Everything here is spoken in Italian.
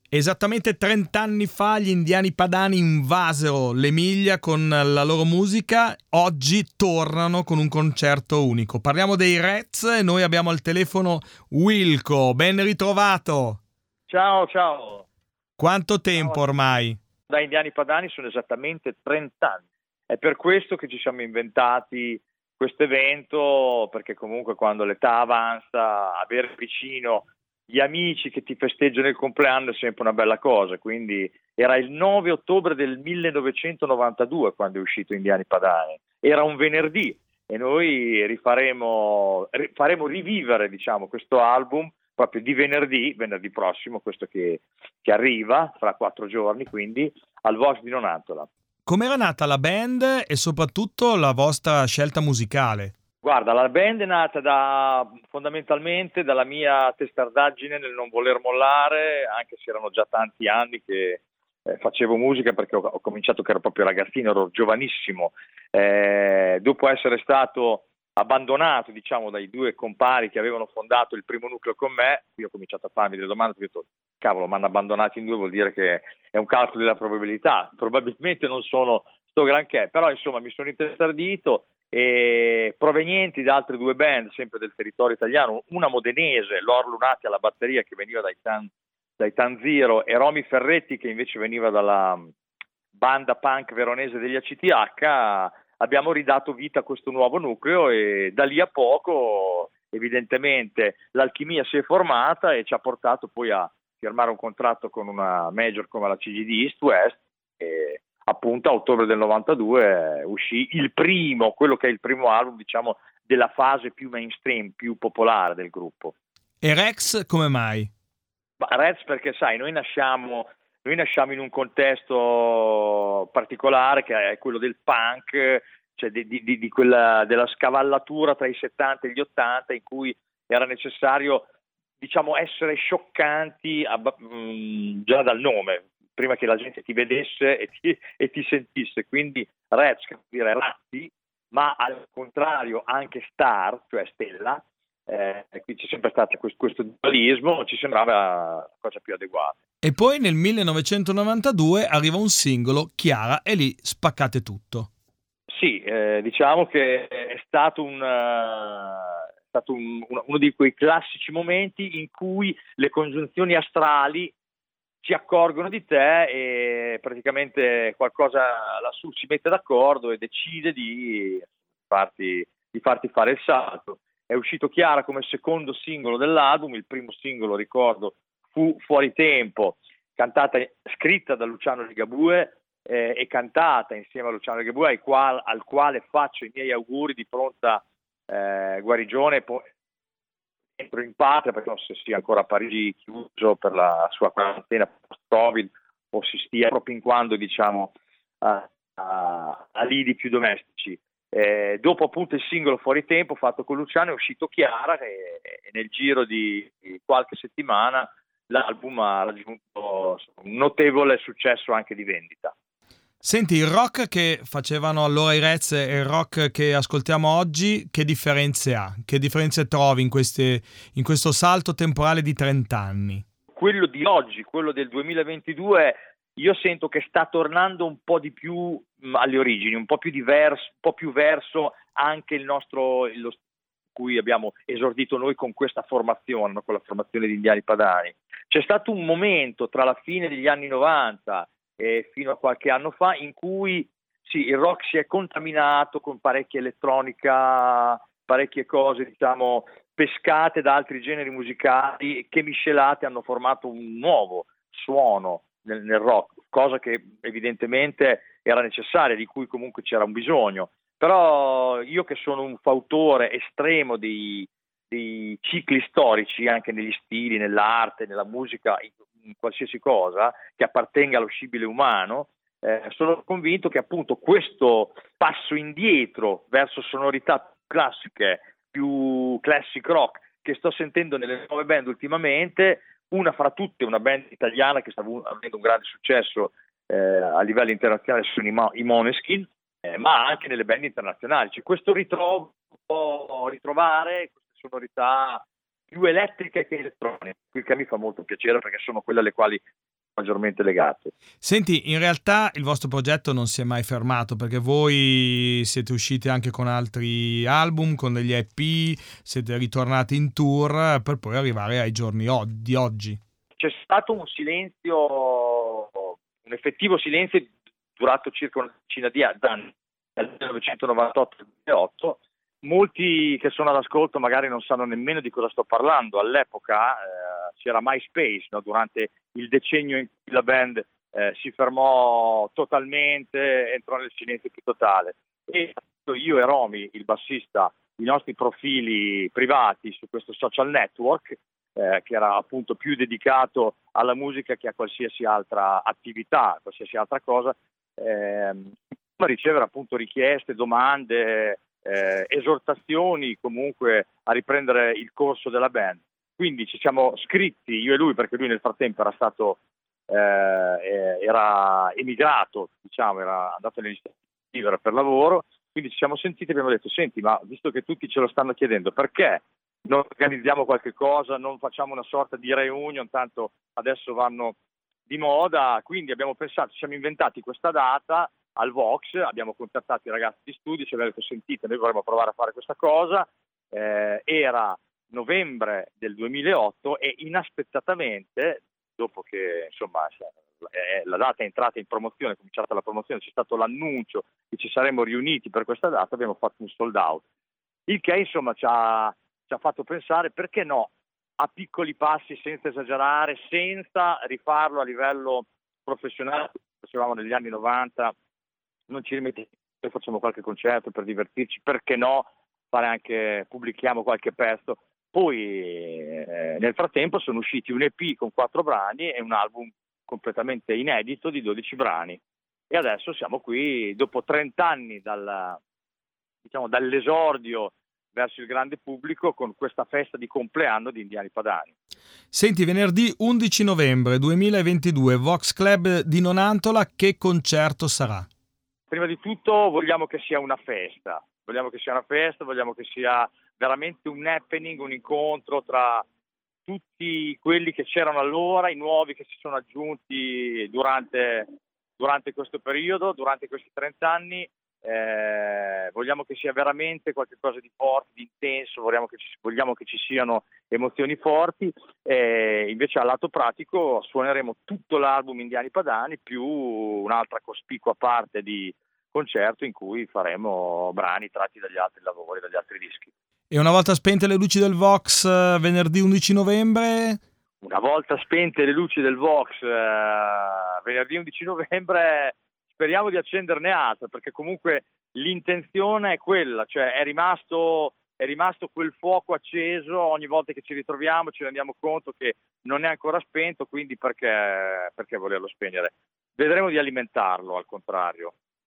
Esattamente 30 anni fa gli Indiani Padani invasero l'Emilia con la loro musica, oggi tornano con un concerto unico. Parliamo dei Rez e noi abbiamo al telefono Wilco, ben ritrovato! Ciao, ciao. Quanto Ciao a tempo tutti. ormai? Da Indiani Padani sono esattamente 30 anni. È per questo che ci siamo inventati questo evento, perché comunque quando l'età avanza, avere vicino gli amici che ti festeggiano il compleanno è sempre una bella cosa. Quindi era il 9 ottobre del 1992 quando è uscito Indiani Padani. Era un venerdì e noi faremo rivivere, diciamo, questo album proprio di venerdì prossimo, questo che arriva fra 4 giorni, quindi al Vox di Nonantola. Com'era nata la band e soprattutto la vostra scelta musicale? Guarda, la band è nata fondamentalmente dalla mia testardaggine nel non voler mollare, anche se erano già tanti anni che facevo musica, perché ho cominciato che ero proprio ragazzino, ero giovanissimo. Dopo essere stato abbandonato, diciamo, dai due compari che avevano fondato il primo nucleo con me, io ho cominciato a farmi delle domande, ho detto, cavolo, mi hanno abbandonato in due, vuol dire che è un calcolo della probabilità, probabilmente non sono sto granché, però insomma mi sono intestardito, e provenienti da altre due band, sempre del territorio italiano, una modenese, Lor Lunati alla batteria, che veniva dai Tanziro, e Romy Ferretti, che invece veniva dalla banda punk veronese degli ACTH. Abbiamo ridato vita a questo nuovo nucleo e da lì a poco evidentemente l'alchimia si è formata e ci ha portato poi a firmare un contratto con una major come la CGD East West, e appunto a ottobre del 92 uscì quello che è il primo album, diciamo, della fase più mainstream, più popolare del gruppo. E Rex come mai? Reds perché sai, noi nasciamo in un contesto particolare che è quello del punk, cioè di quella, della scavallatura tra i 70 e gli 80, in cui era necessario, diciamo, essere scioccanti già dal nome, prima che la gente ti vedesse e ti sentisse. Quindi Reds, che vuol dire ratti, ma al contrario anche star, cioè stella. Qui c'è sempre stato questo dualismo, ci sembrava la cosa più adeguata. E poi nel 1992 arriva un singolo, Chiara, e lì spaccate tutto. Sì, diciamo che è stato uno di quei classici momenti in cui le congiunzioni astrali si accorgono di te e praticamente qualcosa lassù si mette d'accordo e decide di farti fare il salto. È uscito Chiara come secondo singolo dell'album, il primo singolo, ricordo, fu Fuori Tempo, scritta da Luciano Ligabue e cantata insieme a Luciano Ligabue, al quale faccio i miei auguri di pronta guarigione. Entro in patria, perché non so se sia ancora a Parigi chiuso per la sua quarantena post-Covid o si stia propinquando, diciamo, a lidi più domestici. Dopo appunto il singolo Fuori Tempo fatto con Luciano è uscito Chiara e nel giro di qualche settimana l'album ha raggiunto un notevole successo anche di vendita. Senti, il rock che facevano allora i Rez e il rock che ascoltiamo oggi, che differenze ha? Che differenze trovi in questo salto temporale di 30 anni? Quello di oggi, quello del 2022, io sento che sta tornando un po' di più alle origini, un po' più diverso, un po' più verso anche lo cui abbiamo esordito noi con questa formazione, no? Con la formazione di Indiani Padani. C'è stato un momento tra la fine degli anni 90 e fino a qualche anno fa in cui sì, il rock si è contaminato con parecchia elettronica, parecchie cose, diciamo, pescate da altri generi musicali che miscelate hanno formato un nuovo suono nel rock, cosa che evidentemente era necessaria, di cui comunque c'era un bisogno. Però io, che sono un fautore estremo dei cicli storici anche negli stili, nell'arte, nella musica, in qualsiasi cosa che appartenga allo scibile umano, sono convinto che appunto questo passo indietro verso sonorità classiche, più classic rock, che sto sentendo nelle nuove band ultimamente, una fra tutte, una band italiana che sta avendo un grande successo a livello internazionale, sono i Måneskin, ma anche nelle band internazionali. C'è questo ritrovare queste sonorità più elettriche che elettroniche, il che mi fa molto piacere, perché sono quelle alle quali maggiormente legate. Senti, in realtà il vostro progetto non si è mai fermato, perché voi siete usciti anche con altri album, con degli EP, siete ritornati in tour per poi arrivare ai giorni di oggi. C'è stato un silenzio, un effettivo silenzio durato circa una decina di anni, dal 1998 al 2008. Molti che sono all'ascolto magari non sanno nemmeno di cosa sto parlando. All'epoca c'era MySpace, no? Durante il decennio in cui la band si fermò totalmente, entrò nel silenzio più totale. E io e Romy, il bassista, i nostri profili privati su questo social network, che era appunto più dedicato alla musica che a qualsiasi altra attività, qualsiasi altra cosa, a ricevere appunto richieste, domande, esortazioni comunque a riprendere il corso della band. Quindi ci siamo scritti io e lui, perché lui nel frattempo era stato era emigrato, diciamo, era andato negli Stati Uniti a vivere per lavoro, quindi ci siamo sentiti e abbiamo detto: senti, ma visto che tutti ce lo stanno chiedendo, perché non organizziamo qualche cosa, non facciamo una sorta di reunion, tanto adesso vanno di moda. Quindi abbiamo pensato, ci siamo inventati questa data al Vox, abbiamo contattato i ragazzi di studio, ci abbiamo detto: sentite, noi vorremmo provare a fare questa cosa. Era novembre del 2008 e inaspettatamente, dopo che insomma la data è entrata in promozione, è cominciata la promozione, c'è stato l'annuncio che ci saremmo riuniti per questa data, abbiamo fatto un sold out, il che insomma ci ha fatto pensare perché no, a piccoli passi, senza esagerare, senza rifarlo a livello professionale, facevamo negli anni 90, non ci rimettiamo, facciamo qualche concerto per divertirci, perché no, pubblichiamo qualche pezzo. Poi nel frattempo sono usciti un EP con 4 brani e un album completamente inedito di 12 brani. E adesso siamo qui dopo 30 anni dall'esordio verso il grande pubblico, con questa festa di compleanno di Indiani Padani. Senti, venerdì 11 novembre 2022, Vox Club di Nonantola, che concerto sarà? Prima di tutto vogliamo che sia una festa, vogliamo che sia veramente un happening, un incontro tra tutti quelli che c'erano allora, i nuovi che si sono aggiunti durante questo periodo, durante questi 30 anni. Vogliamo che sia veramente qualcosa di forte, di intenso, vogliamo che ci siano emozioni forti. Invece al lato pratico suoneremo tutto l'album Indiani Padani più un'altra cospicua parte di concerto in cui faremo brani tratti dagli altri lavori, dagli altri dischi. E una volta spente le luci del Vox, venerdì 11 novembre? Una volta spente le luci del Vox, venerdì 11 novembre, speriamo di accenderne altre, perché comunque l'intenzione è quella, cioè è rimasto quel fuoco acceso. Ogni volta che ci ritroviamo ci rendiamo conto che non è ancora spento, quindi perché volerlo spegnere? Vedremo di alimentarlo, al contrario.